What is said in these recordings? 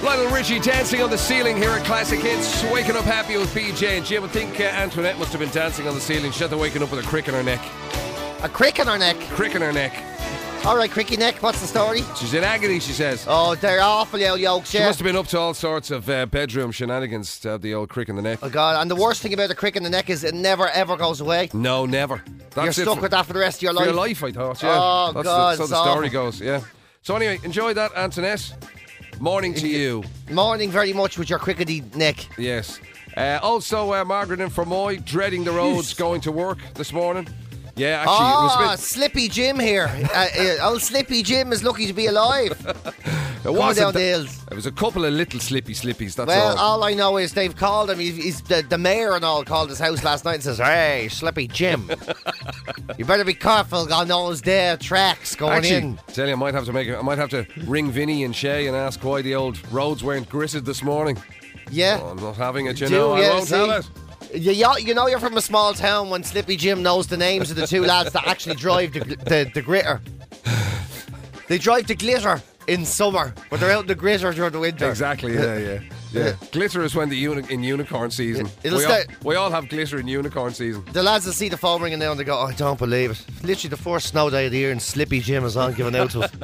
Lionel Richie dancing on the ceiling here at Classic Hits. Waking up happy with PJ and Jim. I think Antoinette must have been dancing on the ceiling. She had to waking up with a crick in her neck. A crick in her neck? Crick in her neck. Alright, cricky neck, what's the story? She's in agony, she says. Oh, they're awful, old yokes, She must have been up to all sorts of bedroom shenanigans to have the old crick in the neck. Oh, God, and the worst thing about the crick in the neck is it never, ever goes away. No, never. You're stuck with that for the rest of your life. For your life, I thought, yeah. Oh, God, that's how the story goes, yeah. So anyway, enjoy that, Antoinette. Morning to you. Morning very much with your crickety neck. Yes. Also, Margaret in Fermoy, dreading the roads going to work this morning. Yeah, actually, it was a bit... Slippy Jim here. Old Slippy Jim is lucky to be alive. It was down the hills. It was a couple of little slippies, that's well, all I know is they've called him. He's the mayor and all called his house last night and says, "Hey, Slippy Jim, you better be careful on those there tracks going in." Tell you, I might have to ring Vinny and Shay and ask why the old roads weren't gritted this morning. Yeah, I'm not having it, I won't tell it. You know you're from a small town when Slippy Jim knows the names of the two lads that actually drive the gritter. They drive the glitter in summer, but they're out in the gritter during the winter. Exactly, yeah. Glitter is when in unicorn season. We all have glitter in unicorn season. The lads will see the phone ringing now and they go, "Oh, I don't believe it. Literally the first snow day of the year and Slippy Jim is on giving out to us."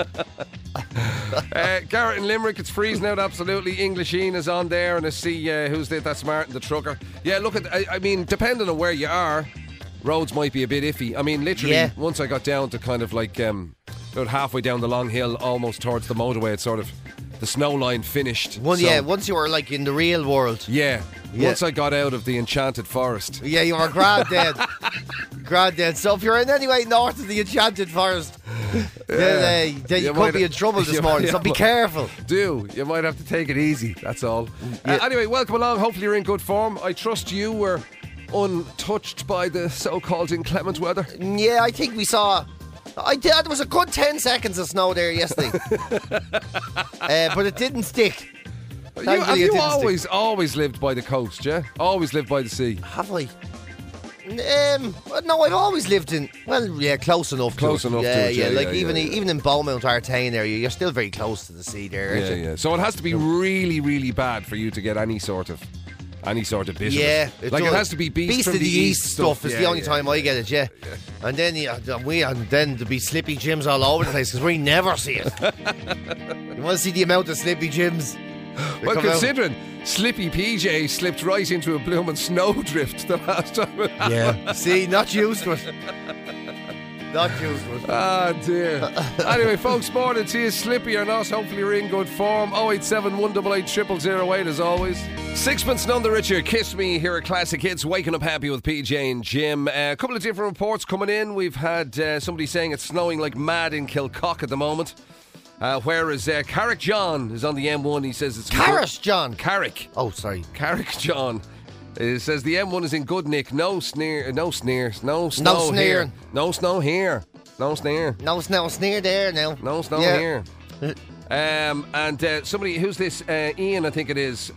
Garrett in Limerick, it's freezing out absolutely. English Ian is on there, and I see who's that's Martin the trucker. Yeah, look I mean, depending on where you are, roads might be a bit iffy. I mean, literally, once I got down to kind of like about halfway down the long hill, almost towards the motorway, it's sort of the snow line finished. Once you were like in the real world. Yeah. Once I got out of the enchanted forest. Yeah, you were grand dead. So if you're in any way north of the enchanted forest, then you could be in trouble this morning, so be careful. You might have to take it easy, that's all. Anyway, welcome along. Hopefully you're in good form. I trust you were untouched by the so-called inclement weather. Yeah, I think we saw... there was a good 10 seconds of snow there yesterday. But it didn't stick. Have you always lived by the coast, yeah? Always lived by the sea? Have I? No, I've always lived in... Well, yeah, close enough to it. Yeah, even in Beaumont, Artane area, you're still very close to the sea there, aren't you? Yeah. So it has to be really, really bad for you to get any sort of bit. Yeah, it has to be Beast of the East stuff is the only time I get it. Yeah. And then there'll be Slippy Jims all over the place because we never see it. You want to see the amount of Slippy Jims? Well, considering Slippy PJ slipped right into a blooming snowdrift the last time it happened. Yeah. See, not used to it. Not used to it. Ah, dear. Anyway, folks, morning to you, Slippy or not. Hopefully you're in good form. 087 188 0008 as always. Sixpence none the richer. Kiss Me here at Classic Hits. Waking up happy with PJ and Jim. A couple of different reports coming in. We've had somebody saying it's snowing like mad in Kilcock at the moment. Whereas Carrick John is on the M1. He says it's... Carrick John? Carrick. Oh, sorry. Carrick John. It says the M1 is in good nick. No sneer. No sneer. No snow no sneering. Here. No snow here. No sneer. No sneer there now. No snow here. And somebody, who's this? Ian, I think it is.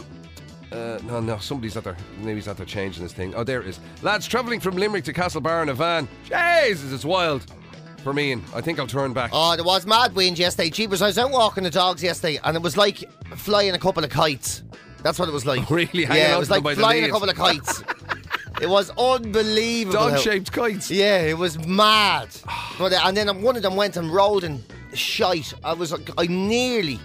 No, somebody's at there. Maybe he's at there changing this thing. Oh, there it is. Lads, travelling from Limerick to Castlebar in a van. Jesus, it's wild. For me, and I think I'll turn back. Oh, there was mad wind yesterday. Jeepers, I was out walking the dogs yesterday, and it was like flying a couple of kites. That's what it was like. Really? Yeah, it was like flying a couple of kites. It was unbelievable. Dog-shaped kites. Yeah, it was mad. And then one of them went and rolled in shite. I nearly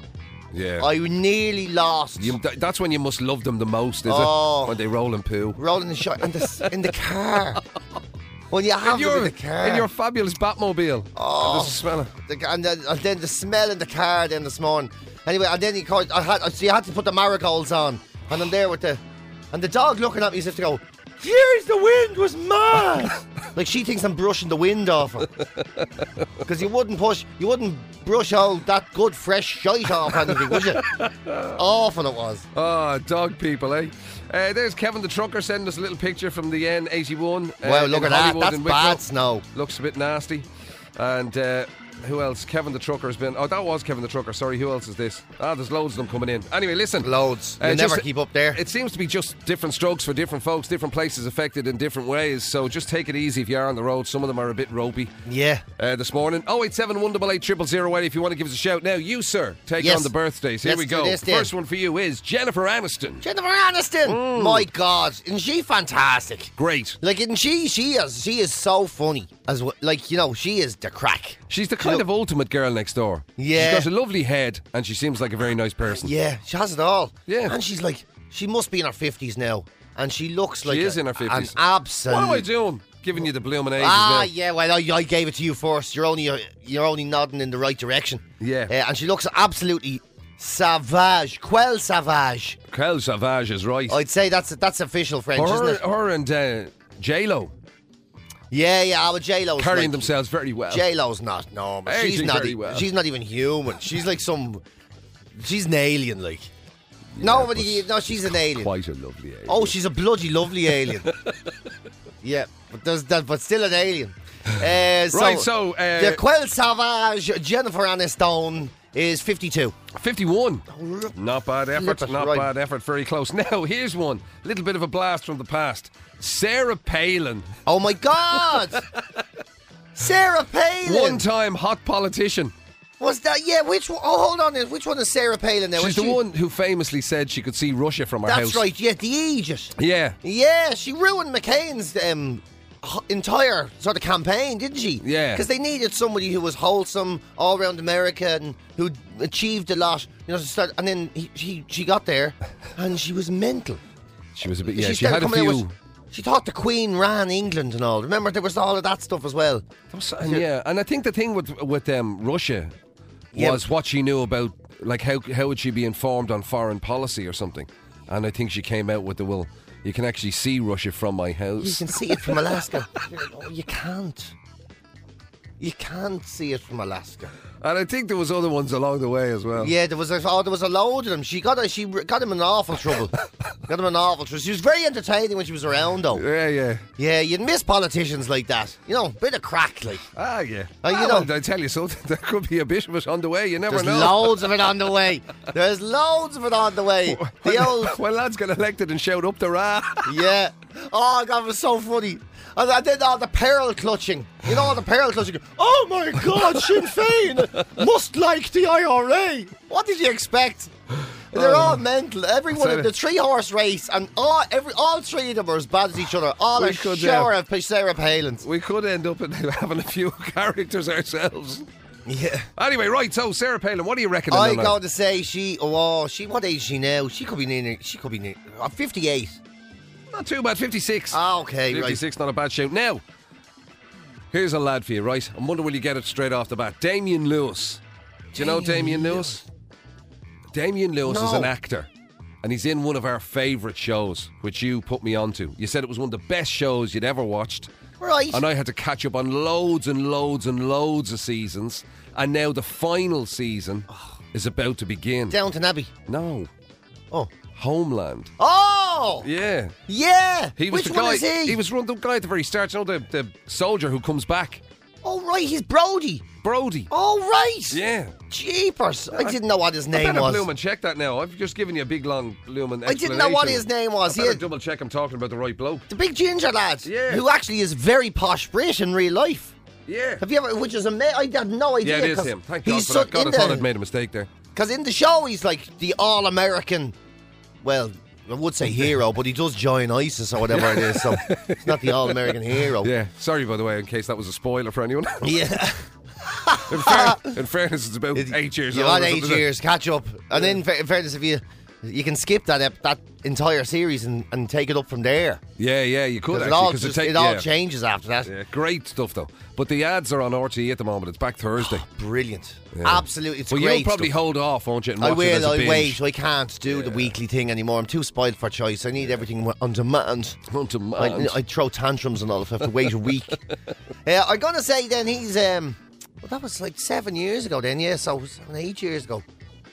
lost. That's when you must love them the most, is it? When they roll and poo. Rolling in shite in the car. When you have them in the car. In your fabulous Batmobile. Oh. Just smell it. And then the smell in the car then this morning. Anyway, and then you had to put the marigolds on. And I'm there with and the dog looking at me as if to go, "Jeez, the wind was mad." Like she thinks I'm brushing the wind off her. Because you wouldn't brush all that good fresh shite off anything, would you? Awful it was. Oh, dog people, eh? There's Kevin the trucker sending us a little picture from the N81. Wow, look at that. That's bad snow. Looks a bit nasty. And Who else? Kevin the Trucker has been. Oh, that was Kevin the Trucker. Sorry, who else is this? There's loads of them coming in. Anyway, listen. Loads. You never keep up there. It seems to be just different strokes for different folks, different places affected in different ways. So just take it easy if you are on the road. Some of them are a bit ropey. Yeah. This morning. 087 188 0008 if you want to give us a shout. Now, you, sir, take on the birthdays. Here we go. First one for you is Jennifer Aniston. Jennifer Aniston! My God. Isn't she fantastic? Great. Like, isn't she is so funny. As well. Like, you know, she is the crack. She's the kind of ultimate girl next door. Yeah. She's got a lovely head and she seems like a very nice person. Yeah, she has it all. Yeah. And she's like, she must be in her 50s now. And she looks like she is in her 50s. An absolute... What am I doing? Giving you the blooming ages now. yeah, well, I gave it to you first. You're only nodding in the right direction. Yeah. And she looks absolutely savage. Quelle savage. Quelle savage is right. I'd say that's official French, isn't it? Her and J-Lo. Yeah, but J-Lo's carrying themselves very well. J-Lo's not, but she's not very well. She's not even human. She's like she's an alien, like. No, she's an alien. Quite a lovely alien. Oh, she's a bloody lovely alien. Yeah, but still an alien. The Quelle Savage Jennifer Aniston is 52. 51. Not bad effort. Right. Bad effort. Very close. Now, here's one. A little bit of a blast from the past. Sarah Palin. Oh, my God. Sarah Palin. One-time hot politician. Was that? Yeah, which one? Oh, hold on. Which one is Sarah Palin now? She's the one who famously said she could see Russia from her house. That's right, yeah, the Aegis. Yeah. Yeah, she ruined McCain's entire sort of campaign, didn't she? Yeah. Because they needed somebody who was wholesome all around America and who achieved a lot. You know, and then she got there and she was mental. She was a bit, yeah, she had a few... She thought the Queen ran England and all. Remember, there was all of that stuff as well. Yeah, and I think the thing with Russia was what she knew about, like how would she be informed on foreign policy or something. And I think she came out with you can actually see Russia from my house. You can see it from Alaska. Oh, you can't. You can't see it from Alaska. And I think there was other ones along the way as well. Yeah, there was a load of them. She got him in awful trouble. She was very entertaining when she was around, though. Yeah. Yeah, you'd miss politicians like that. You know, bit of crack, like. Yeah. I tell you something. There could be a bit of it on the way. You never know. There's loads of it on the way. There's loads of it on the way. When lads get elected and shout up the Ra. Yeah. Oh, God, it was so funny. And I did all the pearl clutching. You know, all the pearl clutching. Oh, my God, Sinn Féin must like the IRA. What did you expect? They're all mental. Everyone in the 3-horse race, and all three of them are as bad as each other. All a shower of Sarah Palin's. We could end up having a few characters ourselves. Yeah. Anyway, right, so Sarah Palin, what do you reckon? I'm going to say what age is she now? She could be 58. Not too bad, 56. Okay, 56, not a bad shout. Now, here's a lad for you, right? I wonder will you get it straight off the bat. Damian Lewis. Do you know Damian Lewis? Damian Lewis is an actor. And he's in one of our favourite shows, which you put me onto. You said it was one of the best shows you'd ever watched. Right. And I had to catch up on loads and loads and loads of seasons. And now the final season is about to begin. Downton Abbey. No. Oh. Homeland. Oh! Yeah. Yeah! He was Which the guy, one is he? He was the guy at the very start, you know, the soldier who comes back. Oh, right, he's Brody. Oh, right. Yeah. Jeepers. I didn't know what his name I better was. blooming check that now. I've just given you a big, long blooming I didn't know what his name was. I better double check I'm talking about the right bloke. The big ginger lad. Yeah. Who actually is very posh Brit in real life. Yeah. Have you ever, which is I had no idea. Yeah, it is him. Thank God for that. God, I thought I'd made a mistake there. Because in the show, he's like the all-American, well, I would say hero, but he does join ISIS or whatever it is, so he's not the all-American hero. Yeah. Sorry, by the way, in case that was a spoiler for anyone. Yeah. In fairness, it's about 8 years old. You got 8 years, catch up. And then, in fairness, if you can skip that entire series and take it up from there. Yeah, you could actually. It all changes after that. Yeah, great stuff, though. But the ads are on RTE at the moment. It's back Thursday. Brilliant. Yeah. Absolutely, it's great. Well, you'll probably hold off, won't you? I will, I wait. I can't do the weekly thing anymore. I'm too spoiled for choice. I need everything on demand. On demand. I throw tantrums and all if I have to wait a week. I'm going to say then he's... well, that was like 7 years ago then, yeah, so it was 8 years ago.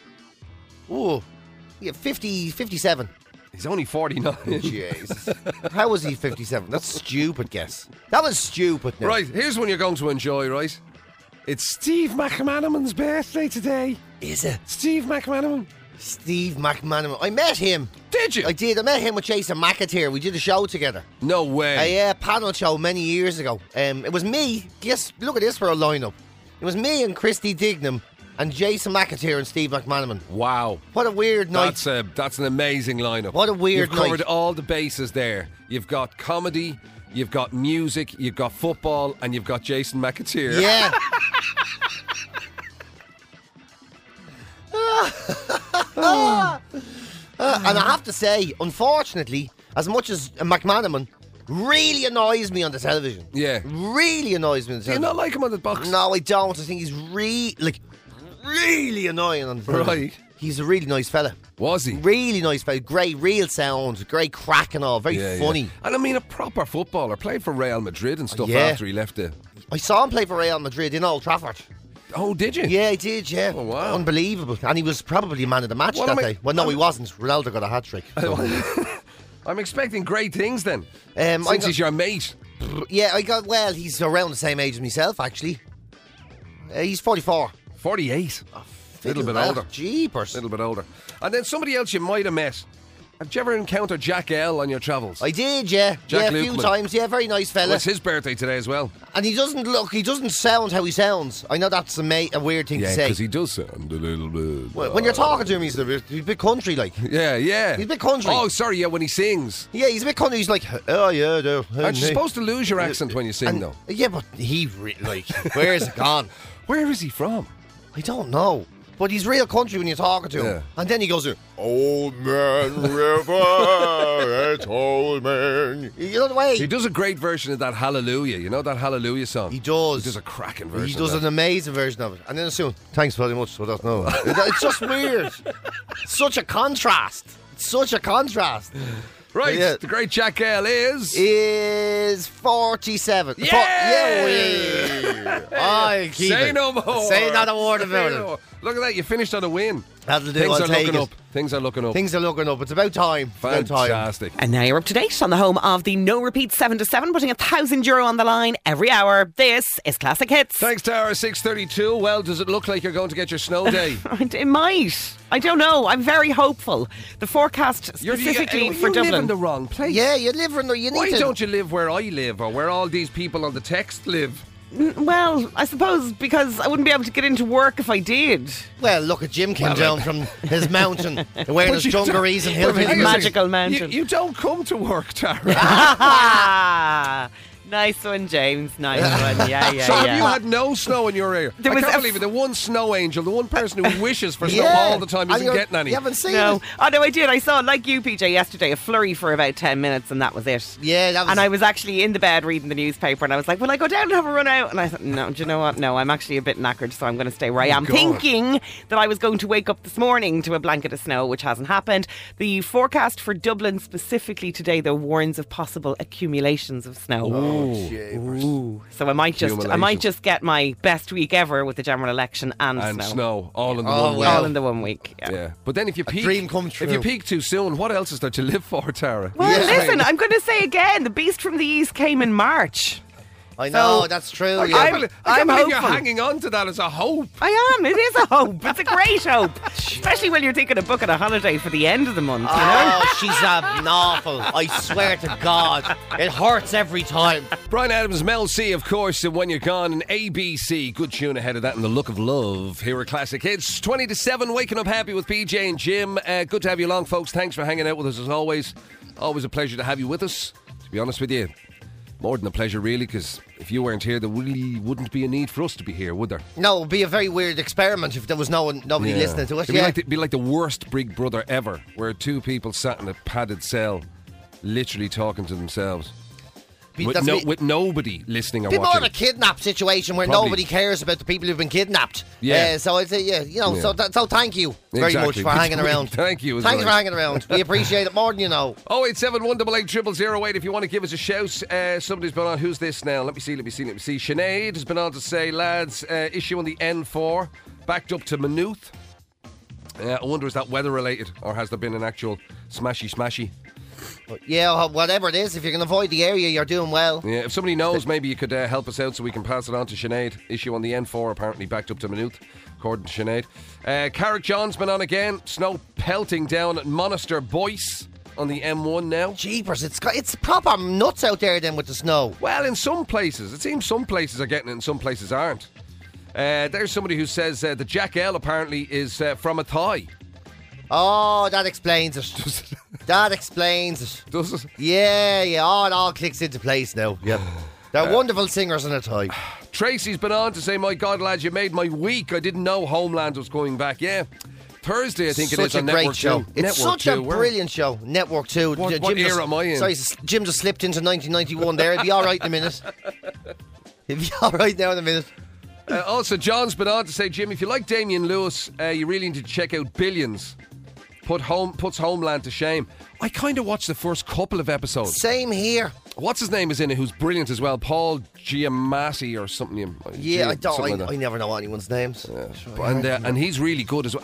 Oh, yeah, 57. He's only 49. Jesus. How was he 57? That's stupid guess. That was stupid now. Right, here's one you're going to enjoy, right? It's Steve McManaman's birthday today. Is it? Steve McManaman. Steve McManaman. I met him. Did you? I did. I met him with Jason McAteer. We did a show together. No way. A panel show many years ago. It was me. Yes, look at this for a lineup. It was me and Christy Dignam and Jason McAteer and Steve McManaman. Wow. What a weird night. That's an amazing lineup. What a weird You've covered night. all the bases there. You've got comedy, you've got music, you've got football, and you've got Jason McAteer. Yeah. And I have to say, unfortunately, as much as McManaman really annoys me on the television. Yeah. Really annoys me on the Do you television. not like him on the box? No, I don't. I think he's really annoying on the television. Right. He's a really nice fella. Was he? Really nice fella. Great real sound. Great crack and all. Very funny. Yeah. And I mean, a proper footballer. Played for Real Madrid and stuff Yeah. after he left the... I saw him play for Real Madrid in Old Trafford. Oh, did you? Yeah, he did, yeah. Oh, wow. Unbelievable. And he was probably man of the match What that am I- day. Well, no, he wasn't. Ronaldo got a hat-trick. So. I'm expecting great things then. I Since got- he's your mate. Yeah, he's around the same age as myself, actually. He's 44. 48. Little bit Well, older. Jeepers. Little bit older. And then somebody else you might have met. Have you ever encountered Jack L on your travels? I did, yeah. Jack a few Lukeman. times. Yeah, very nice fella. Well, it's his birthday today as well. And he doesn't sound how he sounds. I know that's a weird thing to Yeah, say. because he does sound a little bit... When you're talking to him, he's a bit country like. Yeah. He's a bit country. Oh, sorry, yeah, when he sings. Yeah, he's a bit country. He's like, oh yeah, no. Aren't you supposed to lose your accent when you sing, And- though? Yeah, but where is it gone? Where is he from? I don't know. But he's real country when you're talking to him. Yeah. And then he goes, Old Man River, it's old man. You know the way? He does a great version of that Hallelujah. You know that Hallelujah song? He does. He does a cracking version He does of an amazing version of it. And then soon, thanks very much for that. No, it's just weird. Such a contrast. Such a contrast. Right, Yeah. the great Jack L Is 47. Yeah! I keep Say it. no more. Say not a word about Say no it. more. Look at that, you finished on a win. That'll do. Things I'll are take looking it. up. Things are looking up. Things are looking up. It's about time. It's about time. Fantastic. And now you're up to date on the home of the no repeat 7 to 7, putting €1,000 on the line every hour. This is Classic Hits. Thanks, Tara. 6:32. Well, does it look like you're going to get your snow day? It might. I don't know. I'm very hopeful. The forecast specifically you for live Dublin. in the wrong place. Yeah, you live in the. You need Why to. don't you live where I live or where all these people on the text live? Well, I suppose because I wouldn't be able to get into work if I did. Well, look at Jim came down from his mountain wearing his you don't- dungarees and But hill hang on a Magical second. mountain. You don't come to work, Tara. Nice one, James. Nice one. Yeah. So have you had no snow in your area? There I was can't a believe it. The one snow angel, the one person who wishes for snow Yeah. all the time And isn't getting any. You haven't seen No. it. Oh, no, I did. I saw, like you, PJ, yesterday, a flurry for about 10 minutes, and that was it. Yeah, that was. And I was actually in the bed reading the newspaper, and I was like, will I go down and have a run out? And I thought, no, do you know what? No, I'm actually a bit knackered, so I'm going to stay where I am. God. Thinking that I was going to wake up this morning to a blanket of snow, which hasn't happened. The forecast for Dublin specifically today, though, warns of possible accumulations of snow. Ooh. So I might just get my best week ever with the general election and snow all in the Oh, one week. well. all in the 1 week. Yeah. Yeah, but then if you peak, dream come true. If you peak too soon, what else is there to live for, Tara? Well, Yeah. listen, I'm going to say again, the beast from the east came in March. I know, So, that's true. I Yeah. can't believe I'm you're hopeful. hanging on to that as a hope. I am. It is a hope. It's a great hope. Especially when you're thinking of booking a holiday for the end of the month, you know? Oh, she's awful. I swear to God. It hurts every time. Brian Adams, Mel C, of course, and When You're Gone, and ABC. Good tune ahead of that, and The Look of Love. Here are Classic Hits. 20 to 7, waking up happy with PJ and Jim. Good to have you along, folks. Thanks for hanging out with us as always. Always a pleasure to have you with us. To be honest with you, more than a pleasure, really, because if you weren't here, there really wouldn't be a need for us to be here, would there? No, it would be a very weird experiment if there was nobody listening to it. It'd be like the worst Big Brother ever, where two people sat in a padded cell, literally talking to themselves. With nobody listening or Be more of watching. a kidnap situation where Probably. nobody cares about the people who've been kidnapped. Yeah. So I'd say, so thank you very Exactly. much for hanging around. Thank you as Thanks well. for hanging around. We appreciate it more than you know. 087 188 0008 if you want to give us a shout. Somebody's been on. Who's this now? Let me see. Sinead has been on to say, lads, issue on the N4 backed up to Maynooth. I wonder, is that weather related or has there been an actual smashy? But yeah, whatever it is, if you can avoid the area, you're doing well. Yeah, if somebody knows, maybe you could help us out so we can pass it on to Sinead. Issue on the N4 apparently backed up to Maynooth, according to Sinead. Carrickjohn's been on again. Snow pelting down at Monaster Boyce on the M1 now. Jeepers, it's proper nuts out there then with the snow. Well, in some places. It seems some places are getting it and some places aren't. There's somebody who says that Jack L apparently is from a Thai. Oh, that explains it. That explains it. Does it? Yeah. Oh, it all clicks into place now. Yep. They're wonderful singers in a time. Tracy's been on to say, my God, lads, you made my week. I didn't know Homeland was going back. Yeah. Thursday, I think it is on Network 2. Show. It's such a brilliant show. Network 2. What era am I in? Sorry, Jim just slipped into 1991 there. He'll be all right in a minute. He'll be all right now in a minute. Also, John's been on to say, Jim, if you like Damian Lewis, you really need to check out Billions. Puts Homeland to shame. I kind of watched the first couple of episodes. Same here. What's his name is in it, who's brilliant as well? Paul Giamatti or something. Yeah, I never know anyone's names. And he's really good as well.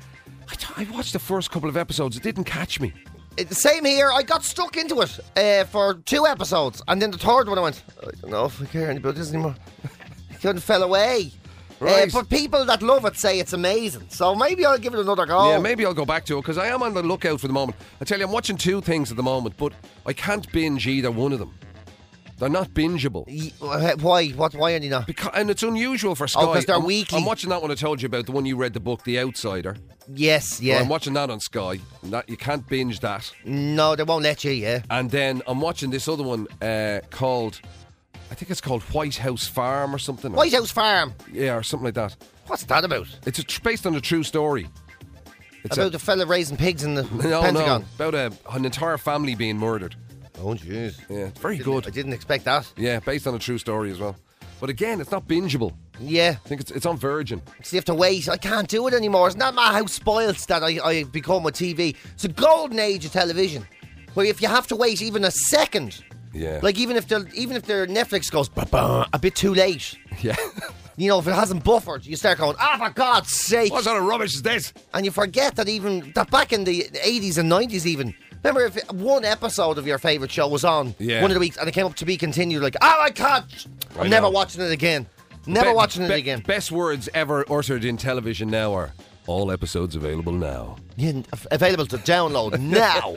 I watched the first couple of episodes. It didn't catch me. Same here. I got stuck into it for 2 episodes, and then the third one I went, I don't know if I care about this anymore. It kind of fell away. Right. But people that love it say it's amazing, so maybe I'll give it another go. Yeah, maybe I'll go back to it, because I am on the lookout for the moment. I tell you, I'm watching 2 things at the moment, but I can't binge either one of them. They're not bingeable. Why? Why are they not? And it's unusual for Sky. Because they're weekly. I'm watching that one I told you about, the one you read the book, The Outsider. Yes, yeah. Well, I'm watching that on Sky. You can't binge that. No, they won't let you, yeah. And then I'm watching this other one called... I think it's called White House Farm or something. White House Farm? Yeah, or something like that. What's that about? It's based on a true story. It's about a fella raising pigs in the Pentagon? No, about an entire family being murdered. Oh, jeez. Yeah, it's very good. I didn't expect that. Yeah, based on a true story as well. But again, it's not bingeable. Yeah. I think it's on Virgin. So you have to wait. I can't do it anymore. It's not how spoiled that I've become with TV. It's a golden age of television, where if you have to wait even a second... Yeah. Like even if their Netflix goes a bit too late. Yeah. You know, if it hasn't buffered, you start going, for God's sake. What sort of rubbish is this? And you forget that back in the 80s and 90s even, remember if one episode of your favourite show was on one of the weeks and it came up to be continued, like, I can't. I'm never watching it again. Never watching it again. Best words ever uttered in television now are, all episodes available now. Yeah, available to download now.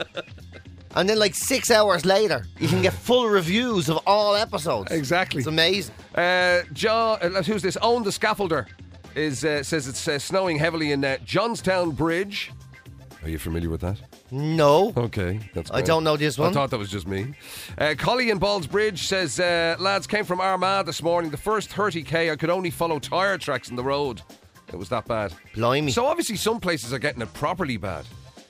And then, like 6 hours later, you can get full reviews of all episodes. Exactly. It's amazing. John, who's this? Owen the Scaffolder says it's snowing heavily in Johnstown Bridge. Are you familiar with that? No. Okay, that's great. I don't know this one. I thought that was just me. Collie in Balls Bridge says, lads, came from Armagh this morning. The first 30k, I could only follow tyre tracks in the road. It was that bad. Blimey. So obviously some places are getting it properly bad.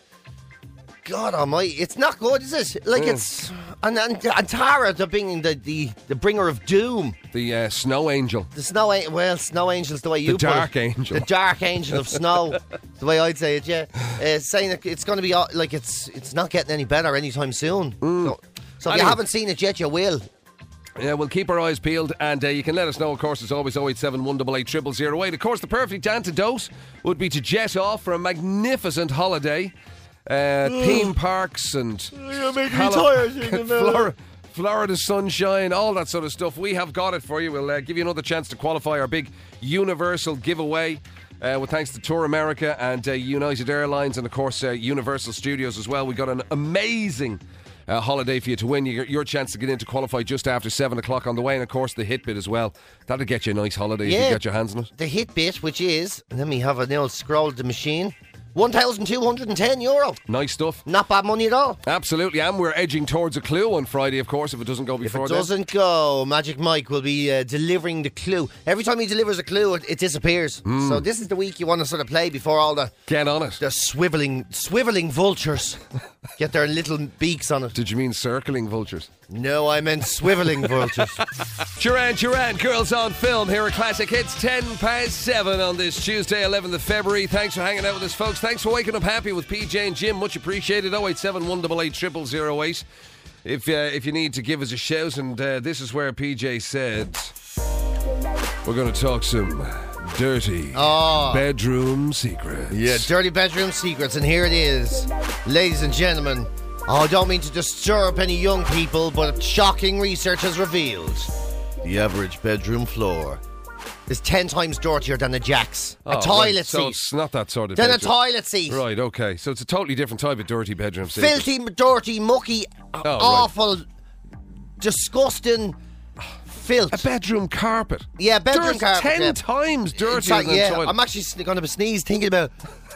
God almighty, it's not good, is it? Like it's... And Tara, the bringer of doom. The snow angel. The snow angel. Well, snow angel's the way you put it. The dark angel. The dark angel of snow. The way I'd say it, yeah. Saying that it's going to be like it's not getting any better anytime soon. So if you haven't seen it yet, you will. Yeah, we'll keep our eyes peeled, and you can let us know, of course, as always, 087 188 0008. Of course, the perfect antidote would be to jet off for a magnificent holiday. Theme parks and Florida sunshine, all that sort of stuff. We have got it for you. We'll give you another chance to qualify our big Universal giveaway. With thanks to Tour America and United Airlines and, of course, Universal Studios as well. We got an amazing holiday for you to win. Your chance to get in to qualify just after 7 o'clock on the way. And, of course, the hit bit as well. That'll get you a nice holiday if you get your hands on it. The hit bit, which is, let me have a little scroll of the machine, €1,210. Nice stuff. Not bad money at all. Absolutely, and we're edging towards a clue on Friday, of course, if it doesn't go before that. If it doesn't go, Magic Mike will be delivering the clue. Every time he delivers a clue, it disappears. So this is the week you want to sort of play before all the... Get on it. The swiveling vultures get their little beaks on it. Did you mean circling vultures? No, I meant swiveling vultures. Duran, Girls on Film here at Classic Hits, 7:10 on this Tuesday, 11th of February. Thanks for hanging out with us, folks. Thanks for waking up happy with PJ and Jim. Much appreciated. 087 188 0008 if you need to give us a shout. And this is where PJ said we're going to talk some dirty bedroom secrets. Yeah, dirty bedroom secrets. And here it is. Ladies and gentlemen, Oh, I don't mean to disturb any young people, but shocking research has revealed the average bedroom floor is 10 times dirtier than a Jack's. A toilet right. seat. So it's not that sort of Than a bedroom. toilet seat. Right, okay. So it's a totally different type of dirty bedroom seat. Filthy, dirty, mucky, awful, disgusting filth. A bedroom carpet. Yeah, bedroom carpet. 10 yeah. times dirtier Exactly, than yeah. toilet. I'm actually going to sneeze thinking about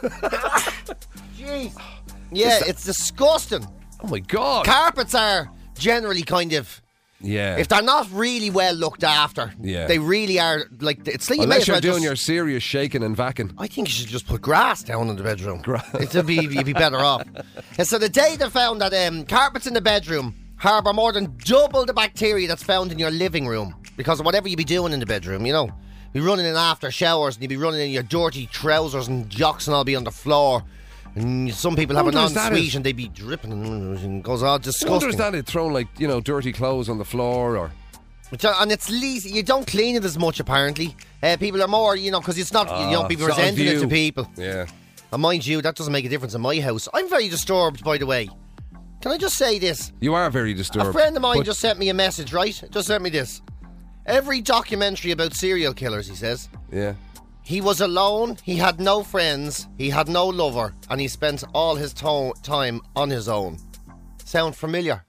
Jeez. Yeah, it's disgusting. Oh my God. Carpets are generally kind of... Yeah. If they're not really well looked after, Yeah. they really are like it's like you may Unless as you're well doing just, your serious shaking and vacuuming. I think you should just put grass down in the bedroom. You'd be better off. And so the data found that carpets in the bedroom harbour more than double the bacteria that's found in your living room because of whatever you be doing in the bedroom. You know, be running in after showers and you be running in your dirty trousers and jocks and all be on the floor. And some people have an ensuite and they be dripping and goes all disgusting. I wonder is that it thrown like, dirty clothes on the floor or... And it's lazy. You don't clean it as much apparently. People are more, because it's not, you don't be presenting it to people. Yeah. And mind you, that doesn't make a difference in my house. I'm very disturbed, by the way. Can I just say this? You are very disturbed. A friend of mine just sent me a message, right? Just sent me this. Every documentary about serial killers, he says. Yeah. He was alone, he had no friends, he had no lover, and he spent all his time on his own. Sound familiar?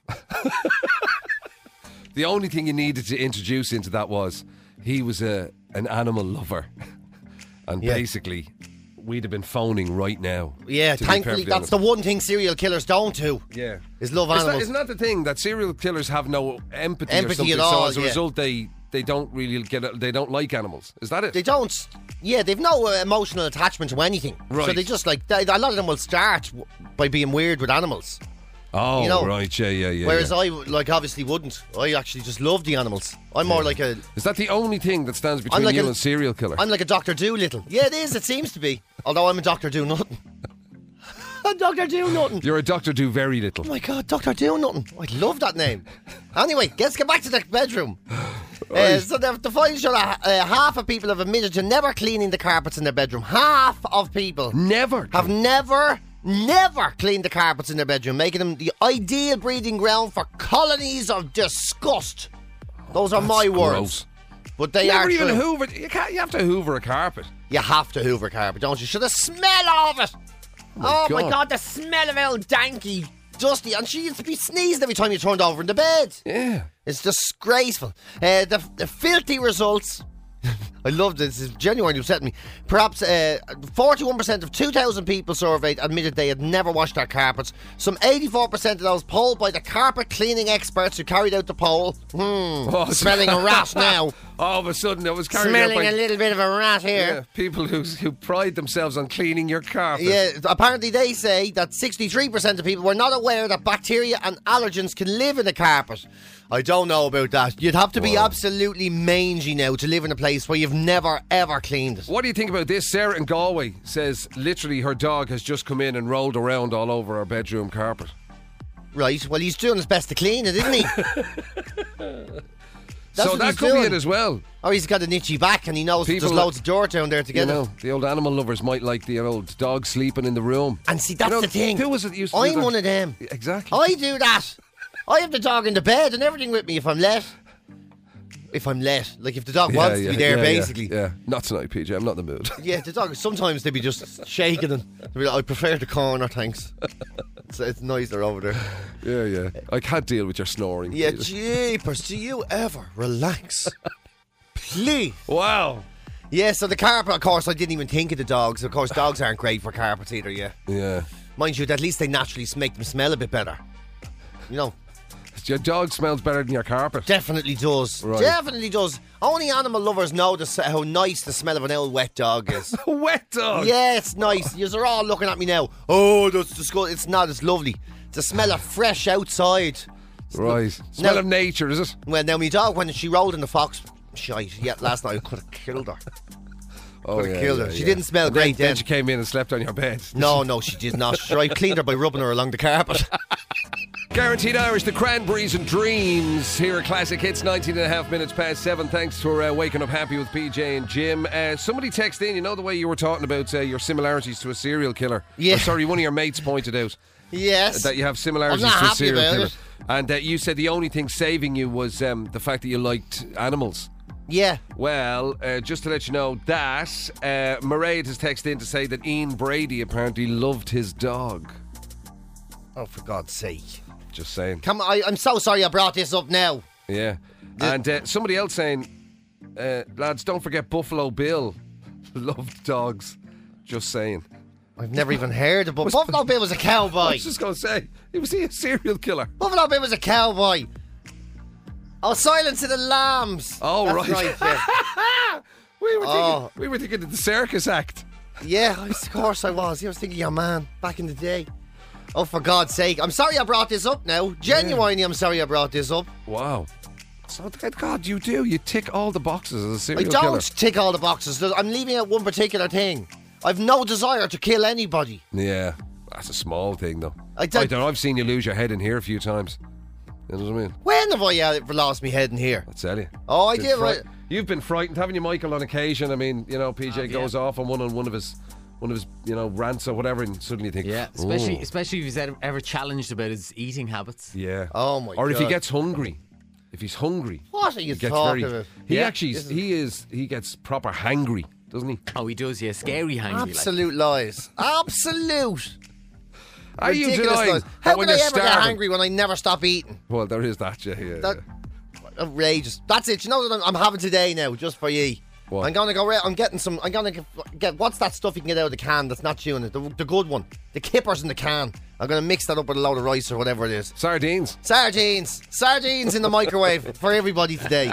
The only thing you needed to introduce into that was he was an animal lover. And basically, we'd have been phoning right now. Yeah, to be thankfully, perfectly that's honest. the one thing serial killers don't do. Yeah. Is love animals. Isn't that the thing, that serial killers have no empathy or Empathy something, at all, so as a yeah. result they don't really they don't like animals. Is that it? They don't. Yeah, they've no emotional attachment to anything. Right. So they just a lot of them will start by being weird with animals. Oh, right, yeah. Whereas yeah. I, obviously wouldn't. I actually just love the animals. I'm more like a... Is that the only thing that stands between like you a- and serial killer? I'm like a Dr. Doolittle. Yeah, it is. It seems to be. Although I'm a Dr. Do Nothing. I'm Dr. Do Nothing. You're a doctor do very little. Oh my God, Dr. Do Nothing. I love that name. Anyway, let's get back to the bedroom. So the findings show that half of people have admitted to never cleaning the carpets in their bedroom. Half of people Never. have never cleaned the carpets in their bedroom, making them the ideal breeding ground for colonies of disgust. Those are my words. Gross. But they Never are even true. hoover. You have to hoover a carpet. You have to hoover carpet, don't you? So the smell of it. Oh my God, the smell of it, all danky, dusty, and she used to be sneezing every time you turned over in the bed. Yeah. It's disgraceful. The filthy results. I love this. This is genuinely upsetting me. Perhaps 41% of 2,000 people surveyed admitted they had never washed their carpets. Some 84% of those polled by the carpet cleaning experts who carried out the poll. Smelling a rat now. All of a sudden, it was carried Smelling out by a little bit of a rat yeah, here. people who pride themselves on cleaning your carpet. Yeah, apparently they say that 63% of people were not aware that bacteria and allergens can live in a carpet. I don't know about that. You'd have to be absolutely mangy now to live in a place where you've never ever cleaned it. What do you think about this? Sarah in Galway says literally her dog has just come in and rolled around all over her bedroom carpet. Right, well he's doing his best to clean it, isn't he? So that could be it as well. Or he's got an itchy back and he knows People- there's loads of dirt down there to get You know, it. the old animal lovers might like the old dog sleeping in the room. And see, that's You know, the thing. Who was it that used to do I'm that? one of them. Exactly. I do that. I have the dog in the bed and everything with me if I'm late. If I'm late. Like if the dog wants to be there, basically. Yeah. Not tonight, PJ. I'm not in the mood. Yeah, the dog, sometimes they be just shaking and they'll be like, I prefer the corner, thanks. It's nicer over there. Yeah. I can't deal with your snoring. Yeah, PJ. jeepers, do you ever relax? Please. Wow. Yeah, so the carpet, of course, I didn't even think of the dogs. Of course, dogs aren't great for carpets either, yeah. Yeah. Mind you, at least they naturally make them smell a bit better. You know, Your dog smells better than your carpet. definitely does. Right. Definitely does. Only animal lovers know how nice the smell of an old wet dog is. A wet dog. Yeah, it's nice. You're all looking at me now. Oh, that's disgusting. It's not. It's lovely. It's a smell of fresh outside. Right. Smell Now- of nature, is it? Well, now my dog, when she rolled in the fox shite, last night I could have killed her. Oh, Could have killed her. She yeah. didn't smell And great then then. she came in and slept on your bed. No, she did not. I cleaned her by rubbing her along the carpet. Guaranteed Irish, the Cranberries and Dreams. Here at Classic Hits, 19 and a half minutes past 7. Thanks for waking up happy with PJ and Jim. Somebody texted in, you know the way you were talking about your similarities to a serial killer? Yeah. Or, sorry, one of your mates pointed out. Yes. That you have similarities I'm not to a happy serial about killer. it. And you said the only thing saving you was the fact that you liked animals. Yeah. Well, just to let you know that Mairead has texted in to say that Ian Brady apparently loved his dog. Oh, for God's sake. Just saying. Come on, I'm so sorry I brought this up now. Yeah. And somebody else saying, lads, don't forget Buffalo Bill loved dogs. Just saying. I've never even heard of it. Buffalo Bill was a I cowboy. was just going to say, was he a serial killer? Buffalo Bill was a cowboy. Oh, Silence of the Lambs. Oh, That's right. yeah. We were thinking of the circus act. Yeah, of course I was. I was thinking, your man, back in the day. Oh, for God's sake. I'm sorry I brought this up now. Genuinely, I'm sorry I brought this up. Wow. So, thank God, you do. You tick all the boxes as a I serial don't killer. tick all the boxes. I'm leaving out one particular thing. I've no desire to kill anybody. Yeah. That's a small thing, though. I I don't- don't know. I've seen you lose your head in here a few times. You know what I mean? When have I ever lost my head in here? I tell you. Oh, I Been did, right. You've been frightened, haven't you, Michael, on occasion? I mean, you know, PJ Yeah. goes off on one of his, you know, rants or whatever, and suddenly you think, Yeah, "Oh." especially if he's ever challenged about his eating habits. Yeah. Oh, my Or if he God. gets hungry. If he's hungry. What are you He gets talking very. about? He Yeah. actually, he gets proper hangry, doesn't he? Oh, he does, yeah. Scary hangry. Absolute lies. Absolute. Are you ridiculous denying lies. that How when can I you're ever get starving- angry when I never stop eating? Well, there is that, yeah. That outrageous. That's it. You know what I'm having today now, just for you. What? I'm gonna go. I'm getting some. I'm gonna get. What's that stuff you can get out of the can that's not chewing it? The good one. The kippers in the can. I'm gonna mix that up with a load of rice or whatever it is. Sardines. Sardines in the microwave for everybody today.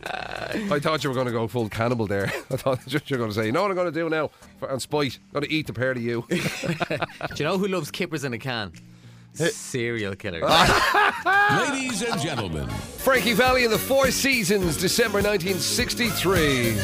I thought you were going to go full cannibal there. I thought you were going to say, you know what I'm going to do now? On spite, I'm going to eat the pair of you. Do you know who loves kippers in a can? Serial killers. Ladies and gentlemen, Frankie Valli in the Four Seasons, December 1963.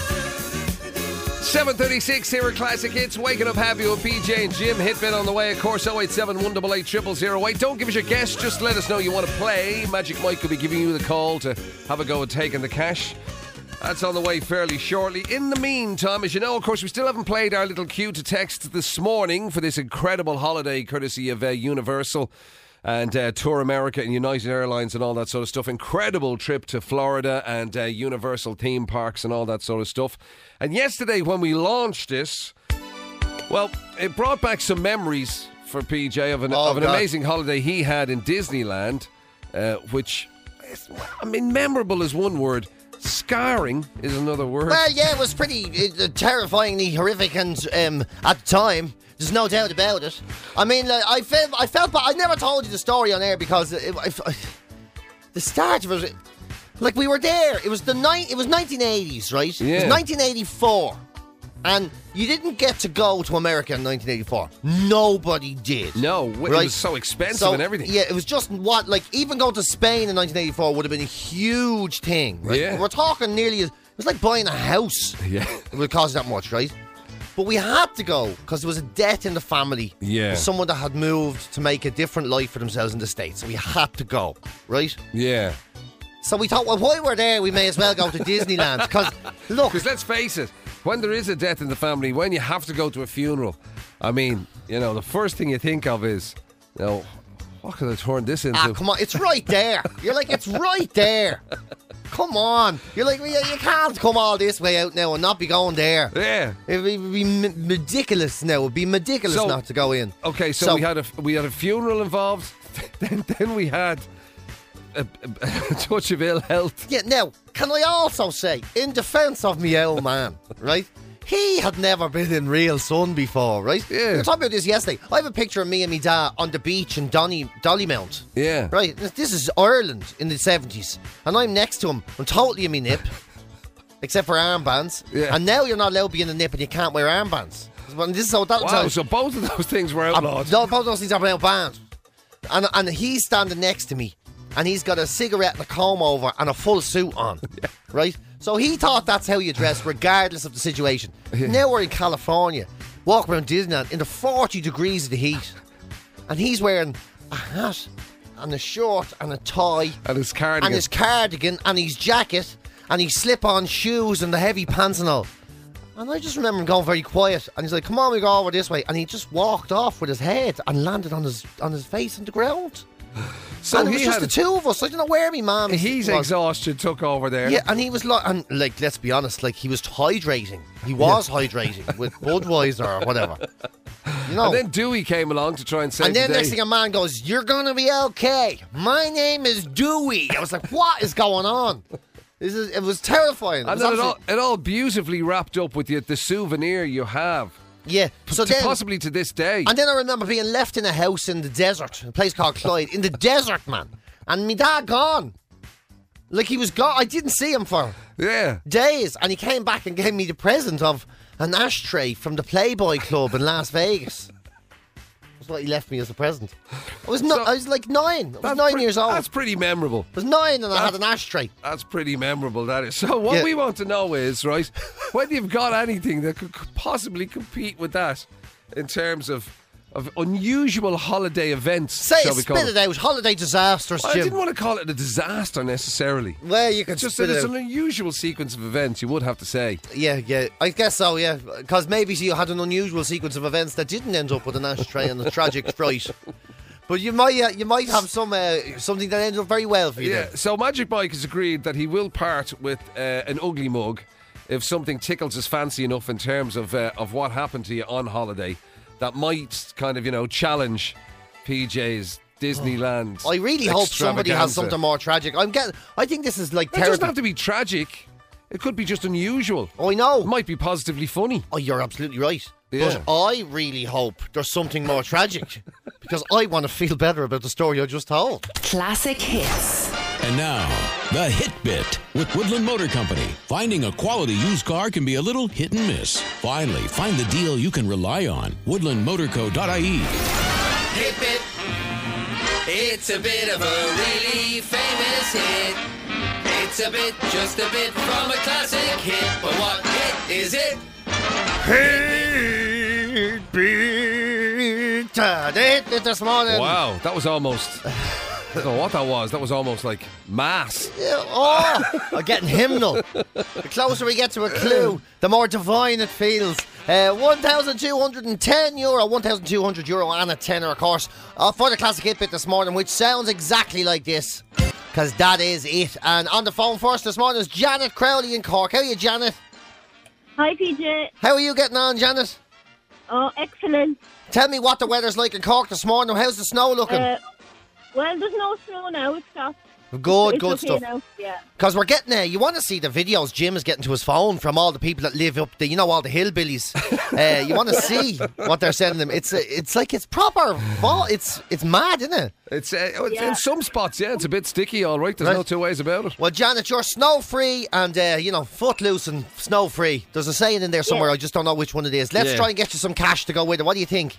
7:36 here at Classic Hits. Waking up happy with PJ and Jim. Hitbit on the way, of course. 087 188 0008. Don't give us your guess. Just let us know you want to play. Magic Mike will be giving you the call to have a go at taking the cash. That's on the way fairly shortly. In the meantime, as you know, of course, we still haven't played our little cue to text this morning for this incredible holiday courtesy of Universal and Tour America and United Airlines and all that sort of stuff. Incredible trip to Florida and Universal theme parks and all that sort of stuff. And yesterday when we launched this, well, it brought back some memories for PJ of an God. amazing holiday he had in Disneyland, which, I mean, memorable is one word. Scarring is another word. Well, yeah, it was pretty terrifyingly horrific, and at the time, there's no doubt about it. I mean, like, I felt, but I never told you the story on air because the start of it, like we were there. It was it was 1980s, right? Yeah. It was 1984, and you didn't get to go to America in 1984. Nobody did. No, it Right. was so expensive and everything. Yeah, it was just even going to Spain in 1984 would have been a huge thing. Right? Yeah. We're talking nearly, it was like buying a house. Yeah. It would cost that much, right? But we had to go because there was a death in the family. Yeah. Someone that had moved to make a different life for themselves in the States. So we had to go, right? Yeah. So we thought, well, while we're there, we may as well go to Disneyland. Because, look, Because let's face it, when there is a death in the family, when you have to go to a funeral, I mean, you know, the first thing you think of is, you know, what could I turn this into? come on, it's right there. You're like, it's right there. Come on. You're like, well, you can't come all this way out now and not be going there. Yeah. It would be ridiculous now. It would be ridiculous So- not to go in. Okay, so we had a funeral involved. then we had a touch of ill health. Yeah, now, can I also say, in defence of me old man, right? He had never been in real sun before, right? Yeah. We were talking about this yesterday. I have a picture of me and my dad on the beach in Dollymount. Yeah. Right? This is Ireland in the 70s. And I'm next to him. I'm totally in my nip. Except for armbands. Yeah. And now you're not allowed to be in the nip and you can't wear armbands. Wow, so both of those things were outlawed. No, both those things are now banned. And he's standing next to me, and he's got a cigarette and a comb over and a full suit on, right? So he thought that's how you dress, regardless of the situation. Now we're in California, walk around Disneyland in the 40 degrees of the heat, and he's wearing a hat and a short and a tie And his cardigan. and his cardigan and his jacket and his slip-on shoes and the heavy pants and all. And I just remember him going very quiet. And he's like, come on, we go over this way. And he just walked off with his head and landed on his face on the ground. So and it was he just had- the two of us. I don't know where me mum His was. exhaustion took over there. Yeah, and he was like, let's be honest, like he was hydrating. He was hydrating with Budweiser or whatever. You know. And then Dewey came along to try and save And then the day. next thing a man goes, you're going to be okay. My name is Dewey. I was like, what is going on? It was terrifying. And then it all beautifully wrapped up with the souvenir you have. Yeah. So then, possibly to this day. and then I remember being left in a house in the desert, a place called Clyde, in the desert, man. And me dad gone. Like he was gone. I didn't see him for Yeah. days. And he came back and gave me the present of an ashtray from the Playboy Club in Las Vegas. That's what he left me as a present. I was like 9. I was That's 9 years old. That's pretty memorable. I was 9 and I had an ashtray. That's pretty memorable, that is. So what Yeah. we want to know is, right, whether you've got anything that could possibly compete with that in terms of unusual holiday events, Say shall it, we call spit it out. Holiday disasters, I Jim. didn't want to call it a disaster necessarily. Well, you can Just spit that it it's out. an unusual sequence of events, you would have to say. Yeah, I guess so, yeah. Because maybe you had an unusual sequence of events that didn't end up with an ashtray and a tragic fright. But you might have something that ended up very well for you. Yeah, then. so Magic Mike has agreed that he will part with an ugly mug if something tickles his fancy enough in terms of what happened to you on holiday that might kind of, challenge PJ's Disneyland. I really hope somebody has extravaganza. something more tragic. I think this is like It doesn't terrible. have to be tragic. It could be just unusual. Oh, I know. It might be positively funny. Oh, you're absolutely right. Yeah. But I really hope there's something more tragic because I want to feel better about the story I just told. Classic hits. And now, the Hit Bit with Woodland Motor Company. Finding a quality used car can be a little hit and miss. Finally, find the deal you can rely on. woodlandmotorco.ie. Hit Bit. It's a bit of a really famous hit. It's a bit, just a bit from a classic hit. But what hit is it? Hey, beat this morning. Wow, that was almost... I don't know what that was. That was almost like mass. Yeah, oh, getting hymnal. The closer we get to a clue, the more divine it feels. €1,210, €1,200 and a tenner, of course, for the classic hit bit this morning, which sounds exactly like this, because that is it. And on the phone first this morning is Janet Crowley in Cork. How are you, Janet? Hi, PJ. How are you getting on, Janet? Oh, excellent. Tell me what the weather's like in Cork this morning. How's the snow looking? Well, there's no snow now. It's stopped. Good It's okay stuff. now. Yeah. Because we're getting you want to see the videos Jim is getting to his phone from all the people that live up there, all the hillbillies. You want to see what they're sending them. It's like it's proper fall. It's mad, isn't it? It's Yeah. in some spots, yeah, it's a bit sticky, all right. There's Right. no two ways about it. Well, Janet, you're snow free and footloose and snow free. There's a saying in there somewhere. Yeah. I just don't know which one it is. Let's Yeah. try and get you some cash to go with it. What do you think?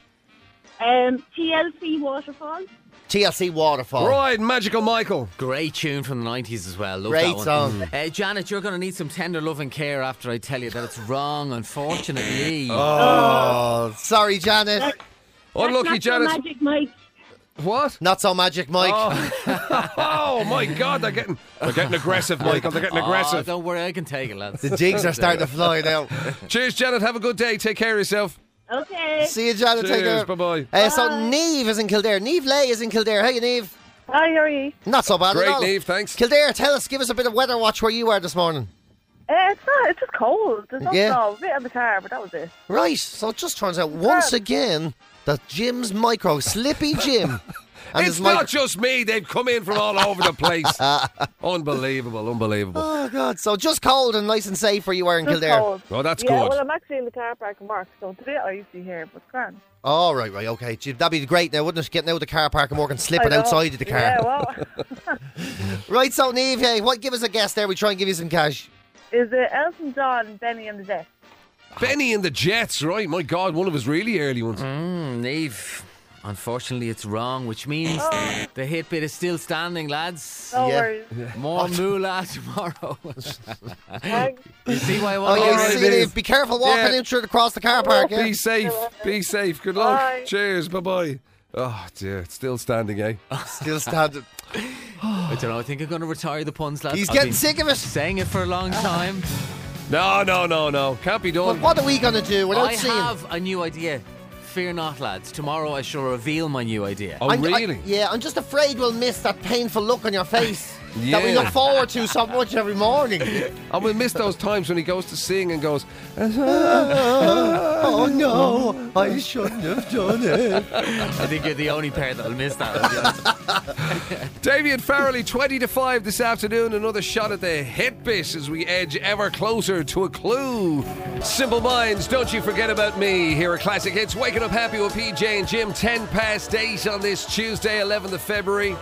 TLC Waterfall. TLC Waterfall. Right, Magical Michael. Great tune from the 90s as well. Love Great that one. song. Janet, you're going to need some tender love and care after I tell you that it's wrong, unfortunately. Oh, sorry, Janet. Unlucky, That's Janet. not Magic Mike. What? Not so magic, Mike. Oh my God, they're getting aggressive, Michael. They're getting Oh, aggressive. don't worry, I can take it, lads. The jigs are starting to fly now. Cheers, Janet. Have a good day. Take care of yourself. Okay. See you, Janet. Take Cheers. care. Bye-bye. So Neve is in Kildare. Neve Lay is in Kildare. How you, Neve? Hi, how are you? Not so bad Great, at all. Neve. Thanks. Kildare, give us a bit of weather watch where you are this morning. It's not. It's just cold. There's no Yeah. snow. A bit in the car, but that was it. Right, so it just turns out once again that Jim's micro, Slippy Jim, and It's his not just me. They've come in from all over the place. Unbelievable. Oh God! So just cold and nice and safe where you are in Just Kildare. cold. Oh, that's Yeah, good. well, I'm actually in the car park in work, so today I used to be here, but it's grand. Oh, right, okay. Gee, that'd be great now, wouldn't it? Getting out of the car park and work and slipping I know. outside of the car. Yeah, well, Right, so Neve, hey, give us a guess there. We try and give you some cash. is it Elton John, Benny and the Jets? Benny and the Jets, right? My God, one of his really early ones. Neve, unfortunately it's wrong, which means the hit bit is still standing, lads. No Yeah. worries. More moolah tomorrow. Thanks. You see why I Oh, want yeah, right, see, Neve. Neve, be careful walking Yeah. in through across the car park. Yeah? Be safe. Be safe. Good luck. Bye. Cheers. Bye-bye. Oh, dear. It's still standing, eh? Still standing. I don't know, I think I'm going to retire the puns, lads. He's I've getting been sick of it. saying it for a long time. No. Can't be But done. what are we going to do without I seeing? have a new idea. Fear not, lads. Tomorrow I shall reveal my new idea. Oh, really? I'm just afraid we'll miss that painful look on your face that we Yeah. look forward to so much every morning. And we'll miss those times when he goes to sing and goes, Oh no, I shouldn't have done it. I think you're the only pair that'll miss that. I'll be honest. Damien Farrelly, 20-5 this afternoon. Another shot at the hit bit as we edge ever closer to a clue. Simple Minds, Don't You Forget About Me. Here are Classic Hits. Waking up happy with PJ and Jim. 8:10 on this Tuesday, 11th of February.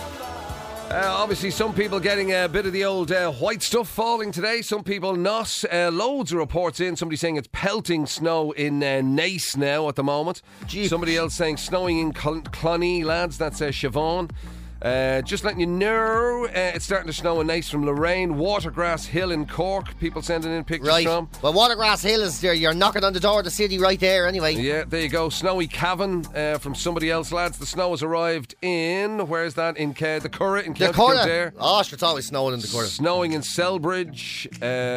Obviously, some people getting a bit of the old white stuff falling today. Some people not. Loads of reports in. Somebody saying it's pelting snow in Nace now at the moment. Jeepers. Somebody else saying snowing in Clonee, lads. That's Siobhan. Just letting you know, it's starting to snow in Nace from Lorraine. Watergrass Hill in Cork. People sending in pictures Right. from. Well, Watergrass Hill is there. You're knocking on the door of the city right there anyway. Yeah, there you go. Snowy Cavan from somebody else, lads. The snow has arrived in, where's that? In the Curragh in The County corner. Kildare. Oh, sure, it's always snowing in the corner. Snowing in Selbridge.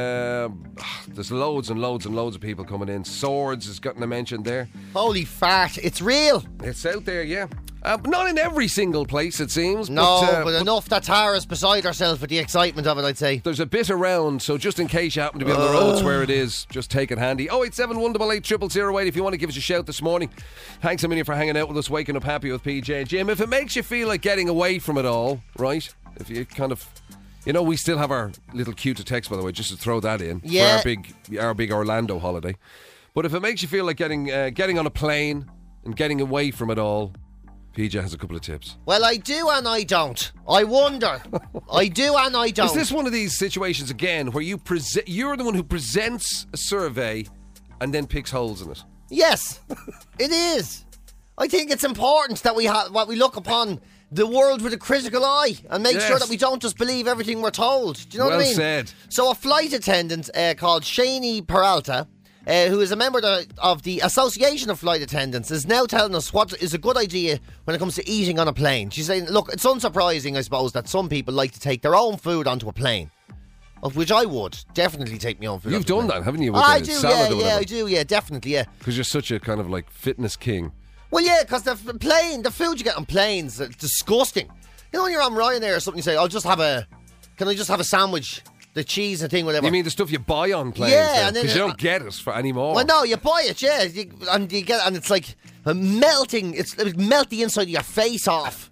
There's loads and loads and loads of people coming in. Swords has gotten a mention there. Holy fart, it's real. It's out there, yeah. But not in every single place, it seems. No, but, enough that Tara's beside herself with the excitement of it, I'd say. there's a bit around, so just in case you happen to be on the roads where it is, just take it handy. 087 188 0008 if you want to give us a shout this morning. Thanks a million for hanging out with us, waking up happy with PJ and Jim. If it makes you feel like getting away from it all, right? If you kind of... You know, we still have our little cue to text, by the way, just to throw that in Yeah. for our big Orlando holiday. But if it makes you feel like getting on a plane and getting away from it all, PJ has a couple of tips. Well, I do and I don't. I wonder. I do and I don't. Is this one of these situations again where you're the one who presents a survey and then picks holes in it? Yes, it is. I think it's important that we look upon the world with a critical eye and make sure Yes. that we don't just believe everything we're told. Do you know what I Well mean? said. So a flight attendant called Shani Peralta, who is a member of the Association of Flight Attendants, is now telling us what is a good idea when it comes to eating on a plane. She's saying, look, it's unsurprising, I suppose, that some people like to take their own food onto a plane. Of which I would definitely take my own food. You've onto a done plane. that, haven't you? With I the do, salad or yeah, whatever? I do, yeah, definitely, yeah. Because you're such a kind of like fitness king. Well, yeah, because the food you get on planes, it's disgusting. You know, when you're on Ryanair or something, you say, can I just have a sandwich, the cheese and thing, whatever. You mean the stuff you buy on planes? Yeah, and then because you don't get it for anymore. Well, no, you buy it, yeah, and it's like melting. It melt the inside of your face off.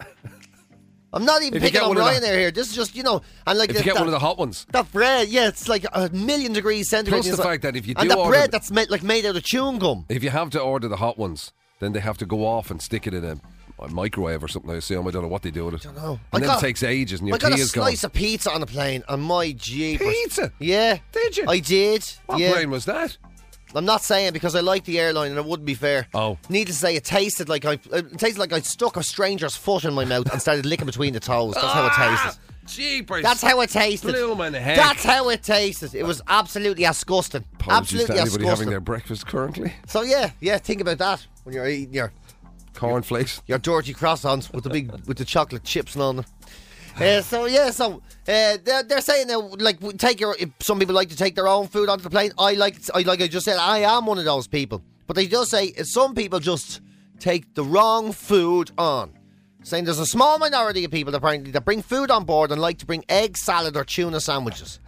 I'm not even If you picking get on one of the- Ryanair here. This is just, and like if you get one of the hot ones. that bread, yeah, it's like 1,000,000 degrees centigrade. Plus the fact that if you and do the order bread that's made out of chewing gum. If you have to order the hot ones, then they have to go off and stick it in a microwave or something, I assume. I don't know what they do with it. I don't know. And then it takes ages and your I got tea a is gone. slice of pizza on the plane, and my jeepers. Pizza? Yeah. Did you? I did. What yeah. plane was that? I'm not saying because I like the airline and it wouldn't be fair. Oh. Needless to say, it tasted like I stuck a stranger's foot in my mouth and started licking between the toes. That's how it tasted. Jeepers. That's how it tasted. Bloomin' heck. That's how it tasted. It was absolutely disgusting. Apologies Absolutely to anybody having disgusting. their breakfast currently. So yeah, think about that when you're eating your Cornflakes. dirty croissants with the chocolate chips on them. They're saying now, like, some people like to take their own food onto the plane. I just said, I am one of those people. But they just say some people just take the wrong food on. Saying there's a small minority of people apparently that bring food on board and like to bring egg salad or tuna sandwiches.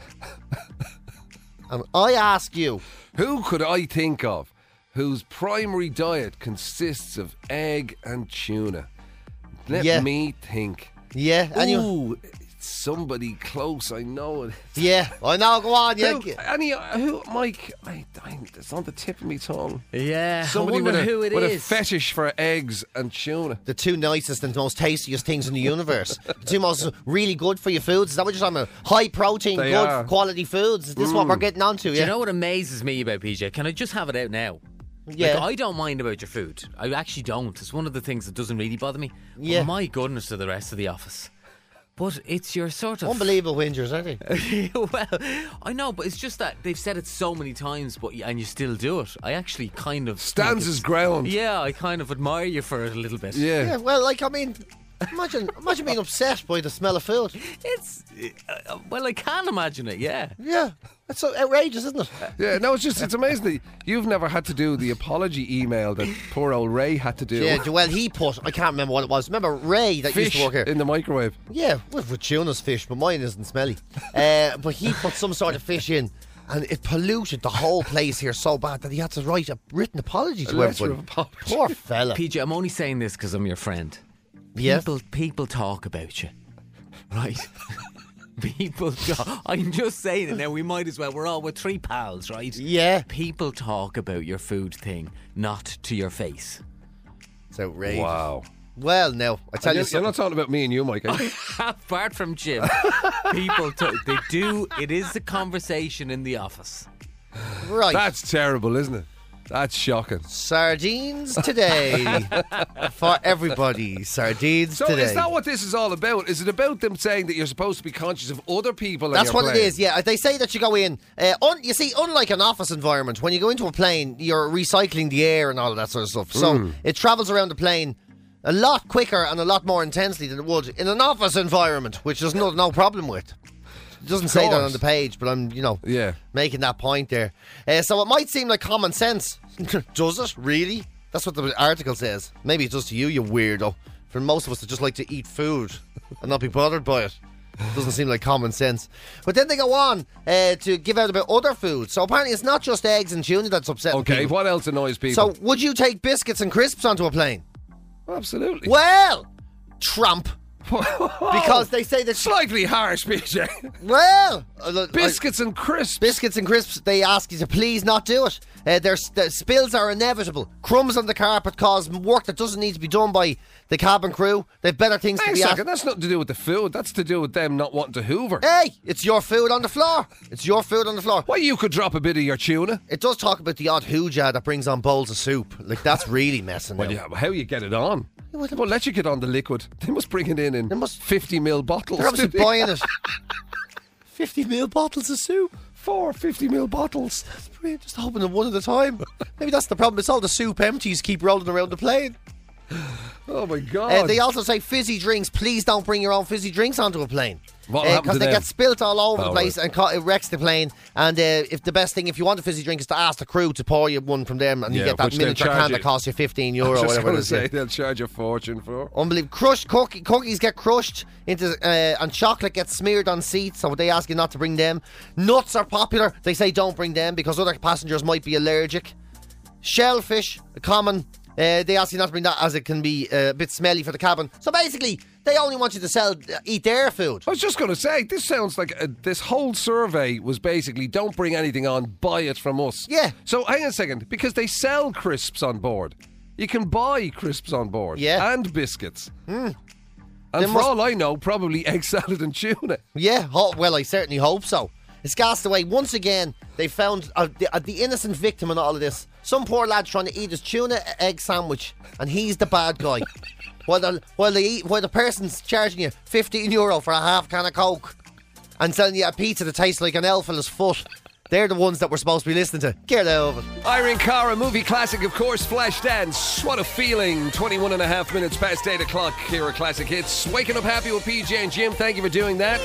And I ask you, Who could I think of whose primary diet consists of egg and tuna? Let Yeah. me think. yeah, and you, Ooh, it's somebody close, I know it. yeah, I know. Go on, yeah. Who, Mike? It's on the tip of my tongue. Yeah, Somebody I wonder who it with a is. fetish for eggs and tuna. The two nicest and most tastiest things in the universe. The two most really good for your foods. Is that what you're talking about? High protein, They good are. quality foods. Is this what we're getting onto? Do Yeah. you know what amazes me about PJ? Can I just have it out now? Yeah. Like, I don't mind about your food. I actually don't. It's one of the things that doesn't really bother me. But Yeah. my goodness to the rest of the office. But it's your sort of... Unbelievable whingers, aren't they? Well, I know, but it's just that they've said it so many times, and you still do it. I actually kind of... Stands think his it's- ground. Yeah, I kind of admire you for it a little bit. Yeah. Yeah, well, like, I mean, Imagine being upset by the smell of food. It's well, I can imagine it. Yeah. Yeah, that's so outrageous, isn't it? Yeah, no, it's amazing that you've never had to do the apology email that poor old Ray had to do. Yeah, well, he put, I can't remember what it was. Remember Ray that used Fish to work here? in the microwave. Yeah, with tuna's fish, but mine isn't smelly. But he put some sort of fish in, and it polluted the whole place here so bad that he had to write a written apology to letter everybody. of apology. Poor fella. PJ, I'm only saying this because I'm your friend. Yeah. People talk about you, right? People talk. I'm just saying it now. We might as well. We're 3 pals, right? Yeah. People talk about your food thing, not to your face. It's outrageous. Wow. Well, no, I tell you You're something. not talking about me and you, Mike. Are you? Apart from Jim, people they do. It is a conversation in the office. Right. That's terrible, isn't it? That's shocking. Sardines today. For everybody. Sardines So today. is that what this is all about? Is it about them saying that you're supposed to be conscious of other people? That's what plane? it is, yeah. They say that you go in. You see, unlike an office environment, when you go into a plane, you're recycling the air and all of that sort of stuff. So it travels around the plane a lot quicker and a lot more intensely than it would in an office environment, which there's no problem with. It doesn't say that course. on the page, but I'm, Yeah. making that point there. So it might seem like common sense. Does it? Really? That's what the article says. Maybe it does to you, you weirdo. For most of us that just like to eat food and not be bothered by it. Doesn't seem like common sense. But then they go on to give out about other food. So apparently it's not just eggs and tuna that's upsetting Okay, people. what else annoys people? So would you take biscuits and crisps onto a plane? Absolutely. Well, Trump. Because they say that... Slightly harsh, PJ. Well... Biscuits and crisps. Biscuits and crisps, they ask you to please not do it. Their spills are inevitable. Crumbs on the carpet cause work that doesn't need to be done by the cabin crew. They've better things to Hang a be second, asked. that's nothing to do with the food. That's to do with them not wanting to hoover. Hey, it's your food on the floor. It's your food on the floor. Why, you could drop a bit of your tuna. It does talk about the odd hooja that brings on bowls of soup. Like, that's really messing Well, now. yeah, how you get it on? well, Well, let you get on the liquid. They must bring it in They must- 50ml bottles. They're obviously buying it. 50ml bottles of soup. 4 50ml bottles. That's brilliant. Just open them one at a time. Maybe that's the problem. It's all the soup empties keep rolling around the plane. Oh my God. They also say fizzy drinks. Please don't bring your own fizzy drinks onto a plane. What happened to Because they them? get spilt all over the Oh, place and it wrecks the plane. And if the best thing, if you want a fizzy drink, is to ask the crew to pour you one from them, and you Yeah, get that which they'll miniature charge can you- that costs you €15 I was or just whatever going it to is. say yeah. they'll charge a fortune for. Unbelievable. Crushed cookies get crushed into, and chocolate gets smeared on seats, so they ask you not to bring them. Nuts are popular. They say don't bring them because other passengers might be allergic. Shellfish, common. They ask you not to bring that as it can be a bit smelly for the cabin. So basically, they only want you to eat their food. I was just going to say, this sounds like this whole survey was basically don't bring anything on, buy it from us. Yeah. So hang on a second, because they sell crisps on board. You can buy crisps on board. Yeah. And biscuits. And They for must- all I know, probably egg salad and tuna. Yeah, well, I certainly hope so. It's gassed away. Once again, they found the innocent victim in all of this. Some poor lad trying to eat his tuna egg sandwich, and he's the bad guy. while the person's charging you €15 for a half can of Coke and selling you a pizza that tastes like an elephant's foot. They're the ones that we're supposed to be listening to. Get out of it. Irene Cara, movie classic, of course, Flashdance. What a feeling. 21 and a half minutes past 8 o'clock here at Classic Hits. Waking up happy with PJ and Jim. Thank you for doing that.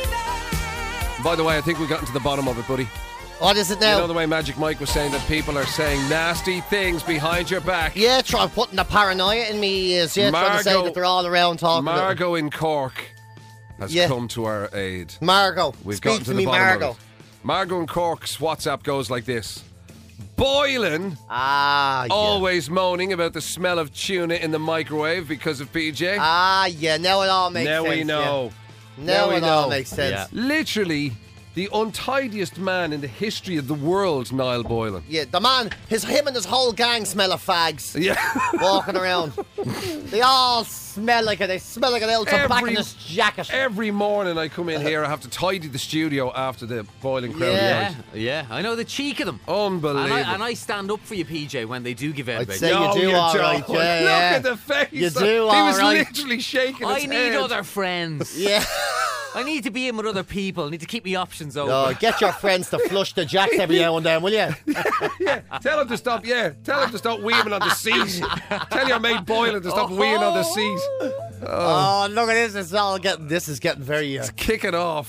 By the way, I think we've gotten to the bottom of it, buddy. What is it now? You know the way Magic Mike was saying that people are saying nasty things behind your back. Yeah, try putting the paranoia in me ears. Yeah, trying to say Margot- that they're all around talking about it. Margot in Cork has Yeah. come to our aid. Margot. We've Speak gotten to to me, the bottom Margot. of it. Margot in Cork's WhatsApp goes like this. Boiling, Ah, yeah. always moaning about the smell of tuna in the microwave because of PJ. Ah, yeah. Now it all makes now sense. we know. Yeah. Now we it all know. makes sense. Yeah. Literally the untidiest man in the history of the world, Niall Boylan. Yeah, the man, him and his whole gang smell of fags Yeah. walking around. They all smell like it. They smell like an old tobacconist jacket. Every morning I come in here, I have to tidy the studio after the boiling crowd. Yeah. Yeah. I know the cheek of them. Unbelievable. And I stand up for you, PJ, when they do give out I'd about say you. you No, do you all don't. right. Yeah, Look yeah. at the face. You do He all was right. literally shaking I his need head. other friends. Yeah. I need to be in with other people. I need to keep my options open. Oh, get your friends to flush the jacks every now and then, will you? Yeah, tell him to stop. Yeah, tell him to stop weeing on the seat. Tell your mate Boylan to stop weeing on the seat. Oh, look at this. This is getting very... Kick it off.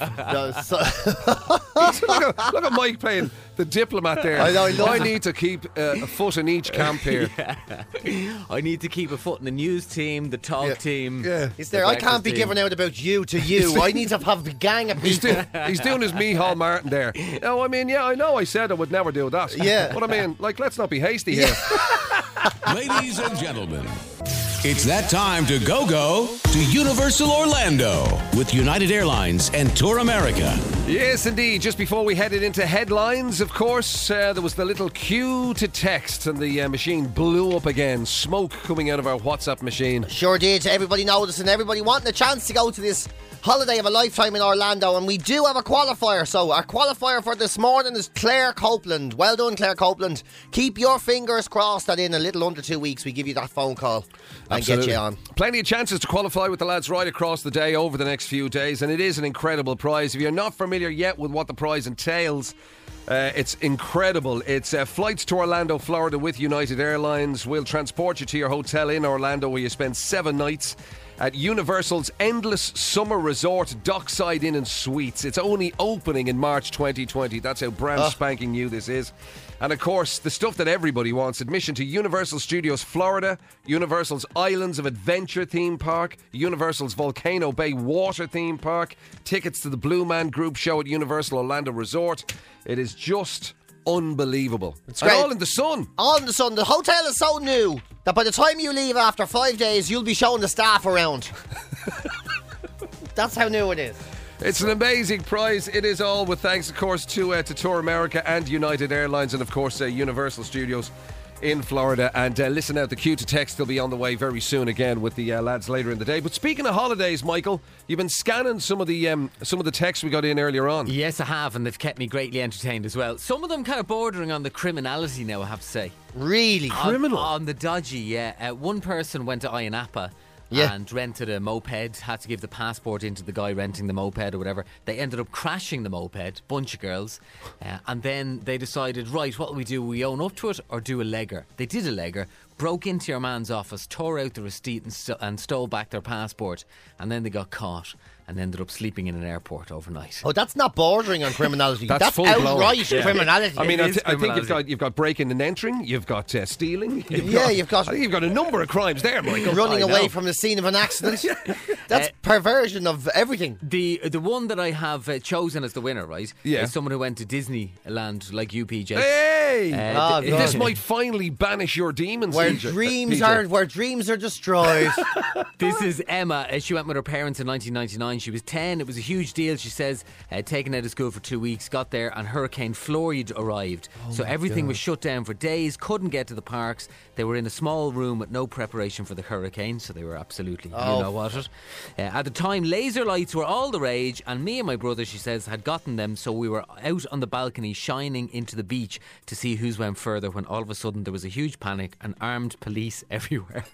so- look at Mike playing the diplomat there. I know, he loves I it. need to keep a foot in each camp here. I need to keep a foot in the news team, the talk team. Yeah. He's there. I can't be giving out about you to you. I need to have a gang of He's, people. he's doing his Micheál Martin there. No, I mean, yeah, I know I said I would never do that. Yeah. But I mean, like, let's not be hasty here. Ladies and gentlemen, it's that time to go to Universal Orlando with United Airlines and Tour America. Yes, indeed. Just before we headed into headlines, of course, there was the little cue to text and the machine blew up again. Smoke coming out of our WhatsApp machine. Sure did. Everybody noticing, everybody wanting a chance to go to this holiday of a lifetime in Orlando, and we do have a qualifier. So our qualifier for this morning is Claire Copeland. Well done, Claire Copeland. Keep your fingers crossed that in a little under 2 weeks we give you that phone call and Absolutely. get you on. Plenty of chances to qualify with the lads right across the day over the next few days, and it is an incredible prize. If you're not familiar yet with what the prize entails, it's incredible. It's flights to Orlando, Florida with United Airlines. We'll transport you to your hotel in Orlando where you spend 7 nights at Universal's Endless Summer Resort Dockside Inn and Suites. It's only opening in March 2020. That's how brand spanking new this is. And of course, the stuff that everybody wants: admission to Universal Studios Florida, Universal's Islands of Adventure theme park, Universal's Volcano Bay Water theme park, tickets to the Blue Man Group show at Universal Orlando Resort. It is just unbelievable. It's and great. all in the sun. All in the sun. The hotel is so new that by the time you leave after 5 days, you'll be showing the staff around. That's how new it is. It's an amazing prize. It is all with thanks, of course, to Tour America and United Airlines, and of course Universal Studios in Florida. And listen out, the cue to text will be on the way very soon again with the lads later in the day. But speaking of holidays, Michael, you've been scanning some of the texts we got in earlier on. Yes, I have, and they've kept me greatly entertained as well. Some of them kind of bordering on the criminality now, I have to say. Really? On the dodgy, yeah. One person went to Ayia Napa and rented a moped, had to give the passport into the guy renting the moped or whatever. They ended up crashing the moped, bunch of girls, and then they decided, right, what will we do? Will we own up to it or do a legger? They did a legger, broke into your man's office, tore out the receipt and stole back their passport, and then they got caught and ended up sleeping in an airport overnight. Oh, that's not bordering on criminality. That's full-blown. outright criminality. I mean, I is think you've got breaking and entering, you've got stealing, you've got I think you've got a number of crimes there, Michael. running I know. away from the scene of an accident. That's perversion of everything. The one that I have chosen as the winner, right, Yeah. is someone who went to Disneyland like you, PJ. Hey! Oh, God. This might finally banish your demons. Where PJ. dreams are destroyed. This is Emma. She went with her parents in 1999. She was 10. It was a huge deal, she says. Taken out of school for 2 weeks, got there, and Hurricane Floyd arrived. So everything was shut down for days, couldn't get to the parks. They were in a small room with no preparation for the hurricane, so they were absolutely, you know what it. At the time, laser lights were all the rage, and me and my brother, she says, had gotten them, so we were out on the balcony shining into the beach to see who's went further, when all of a sudden there was a huge panic and armed police everywhere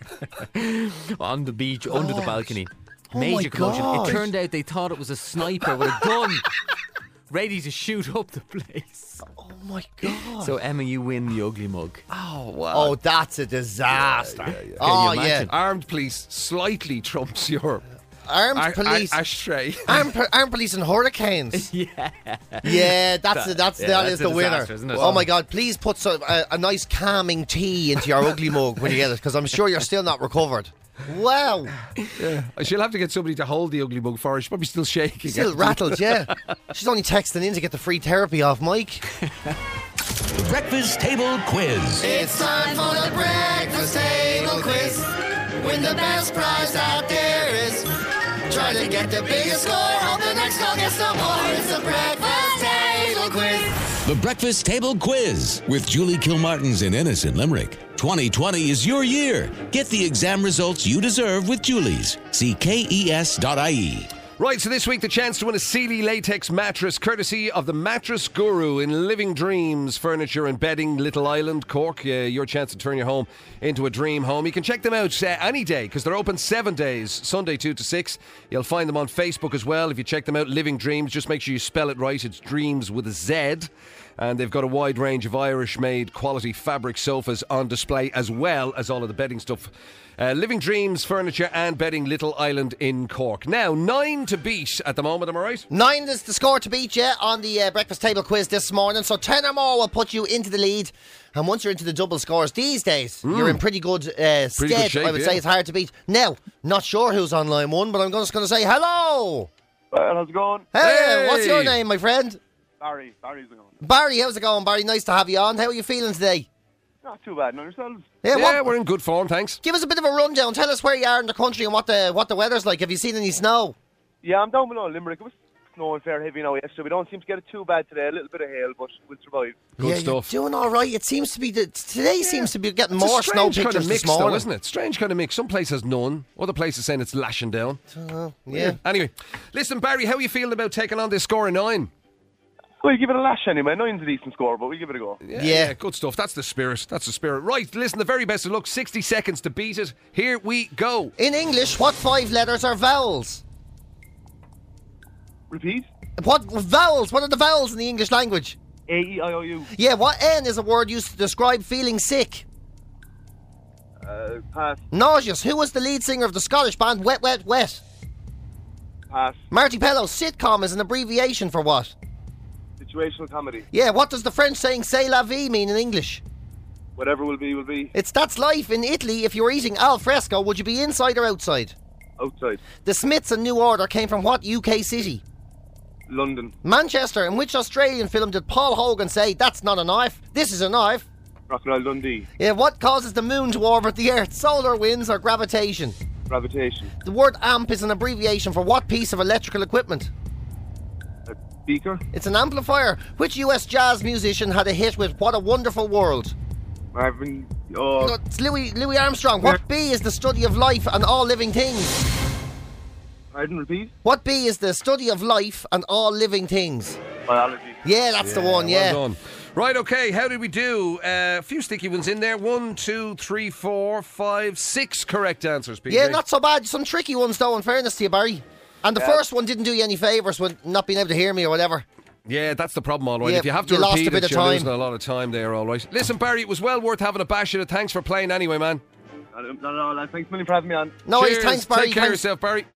on the beach, under the balcony. Major commotion. God. It turned out they thought it was a sniper with a gun ready to shoot up the place. Oh my God. So Emma, you win the ugly mug. Oh, wow. Oh, that's a disaster. Can you Oh, yeah. imagine? Armed police slightly trumps your Armed police. ashtray. Armed police and hurricanes. Yeah. Yeah, that is that's the a winner. disaster, isn't it? Oh my God! Please put a nice calming tea into your ugly mug when you get it, because I'm sure you're still not recovered. Wow, She'll have to get somebody to hold the ugly mug for her. She's probably still shaking. still rattled. Yeah, she's only texting in to get the free therapy off Mike. The Breakfast Table Quiz. It's time for the breakfast table quiz. Win the best prize out there is. Try to get the biggest score. Hope the next call gets some more. It's the breakfast table quiz. The Breakfast Table Quiz with Julie Kilmartins in Ennis in Limerick. 2020 is your year. Get the exam results you deserve with Julie's. See KES.ie. Right, so this week the chance to win a Sealy latex mattress courtesy of the Mattress Guru in Living Dreams Furniture and Bedding, Little Island, Cork. Your chance to turn your home into a dream home. You can check them out any day because they're open 7 days, Sunday 2 to 6. You'll find them on Facebook as well. If you check them out, Living Dreams, just make sure you spell it right. It's Dreams with a Z. And they've got a wide range of Irish-made quality fabric sofas on display, as well as all of the bedding stuff Living Dreams Furniture and Bedding, Little Island in Cork. Now, 9 to beat at the moment, am I right? 9 is the score to beat you on the breakfast table quiz this morning. So 10 or more will put you into the lead. And once you're into the double scores these days, you're in pretty good stead. shape, I would say it's hard to beat. Now, not sure who's on line 1, but I'm just going to say hello. Well, how's it going? Hey, what's your name, my friend? Barry's going. Barry, how's it going, Barry? Nice to have you on. How are you feeling today? Not too bad, not yourselves. Yeah, We're in good form, thanks. give us a bit of a rundown. Tell us where you are in the country and what the weather's like. Have you seen any snow? Yeah, I'm down below Limerick. It was snowing fair heavy now yesterday. We don't seem to get it too bad today. A little bit of hail, but we'll survive. Good stuff. You're doing all right. It seems to be today seems to be getting It's a more snow strange pictures kind of mix, this morning. though, isn't it? Strange kind of mix. Some places none. Other places saying it's lashing down. Yeah. Anyway, listen, Barry, how are you feeling about taking on this score of 9? Well, give it a lash anyway. 9's a decent score, but we give it a go. Yeah. Good stuff. That's the spirit. Right, listen, the very best of luck. 60 seconds to beat it. Here we go. In English, what 5 letters are vowels? Repeat. What vowels? What are the vowels in the English language? A-E-I-O-U. Yeah, what N is a word used to describe feeling sick? Pass. Nauseous. Who was the lead singer of the Scottish band Wet Wet Wet? Pass. Marty Pellow. Sitcom is an abbreviation for what? Situational comedy. Yeah, what does the French saying "c'est la vie" mean in English? Whatever will be, will be. That's life. In Italy, if you were eating al fresco, would you be inside or outside? Outside. The Smiths and New Order came from what UK city? London. Manchester. In which Australian film did Paul Hogan say, "That's not a knife, this is a knife"? Crocodile Dundee. Yeah, what causes the moon to orbit the Earth? Solar winds or gravitation? Gravitation. The word amp is an abbreviation for what piece of electrical equipment? A beaker. It's an amplifier. Which US jazz musician had a hit with What a Wonderful World? Marvin. No, it's Louis Armstrong. What bee is the study of life and all living things? Pardon, repeat. What bee is the study of life and all living things? Biology. Yeah, that's the one, yeah. Well done. Right, okay, how did we do? A few sticky ones in there. 1, 2, 3, 4, 5, 6 correct answers, PJ. Yeah, not so bad. Some tricky ones, though, in fairness to you, Barry. And the first one didn't do you any favours with not being able to hear me or whatever. Yeah, that's the problem, all right. Yeah, if you have to you lost repeat a bit it, of you're time. losing a lot of time there, all right. Listen, Barry, it was well worth having a bash at it. Thanks for playing anyway, man. No, thanks a million for having me on. No worries, Cheers. thanks, Barry. Take care of Thanks. yourself, Barry.